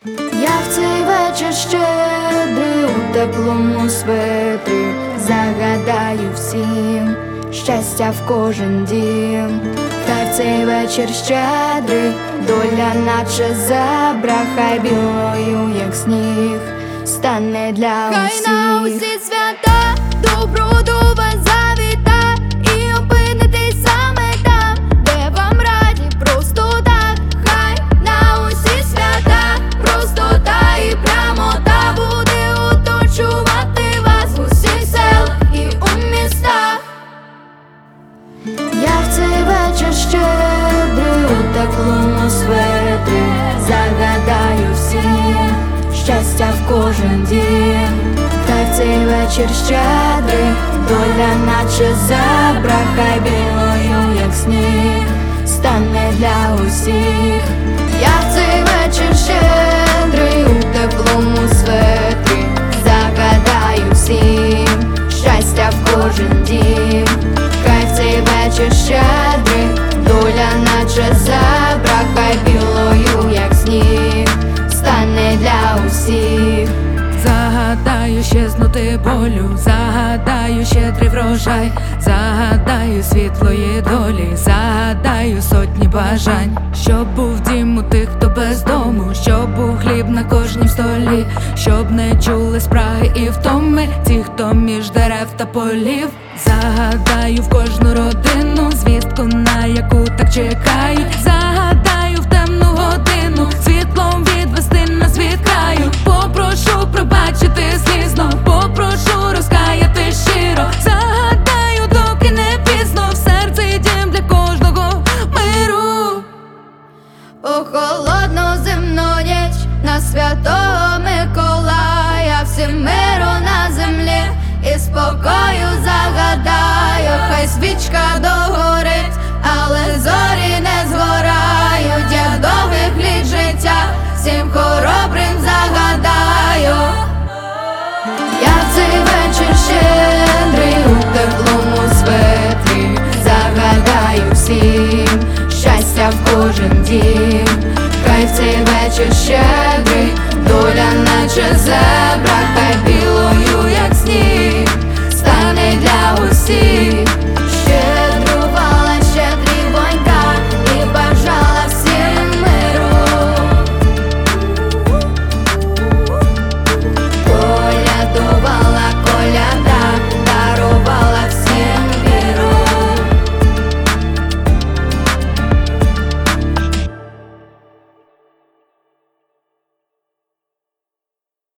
Я в цей вечір щедрий у теплому светрі загадаю всім щастя в кожен дім. Хай в цей вечір щедрий доля наче зебра, хай білою, як сніг, стане для усіх. Хай на усі свята добро до вас завіта, і опинитесь саме там, де вам раді просто так. Хай на усі свята простота і прямота буде оточувати вас у усіх селах і у містах. Я в цей вечір щедрий у теплому светрі загадаю всім щастя в кожен дім. Хай в цей вечір щедрий доля наче зебра, хай білою, як сніг, стане для усіх. Я в цей вечір щедрий у теплому светрі загадаю всім щастя в кожен дім. Хай в цей вечір щедрий доля наче зебра, хай білою, як сніг, стане для усіх. Загадаю щезнути болю, загадаю щедрий врожай, загадаю світлої долі, загадаю сотні бажань, щоб був дім у тих, хто без дому, щоб був хліб на кожній столі, щоб не чули спраги і втоми ті, хто між дерев та полів. Загадаю в кожну родину звістку, на яку так чекають. Загадаю в темну годину світлом відвести нас від краю. Попрошу пробачити слізно, попрошу розкаяти щиро. Загадаю, доки не пізно, в серці дім для кожного миру. О холодну зимну ніч на Святого Миколая, всім миру на землі і спокою загадаю. Хай свічка догорить, але зорі не згорають. Я довгих літ життя всім хоробрим загадаю. Я в цей вечір щедрий у теплому светрі загадаю всім щастя в кожен дім. Хай в цей вечір щедрий доля наче зебра, хай білою, як сніг, стане для усіх.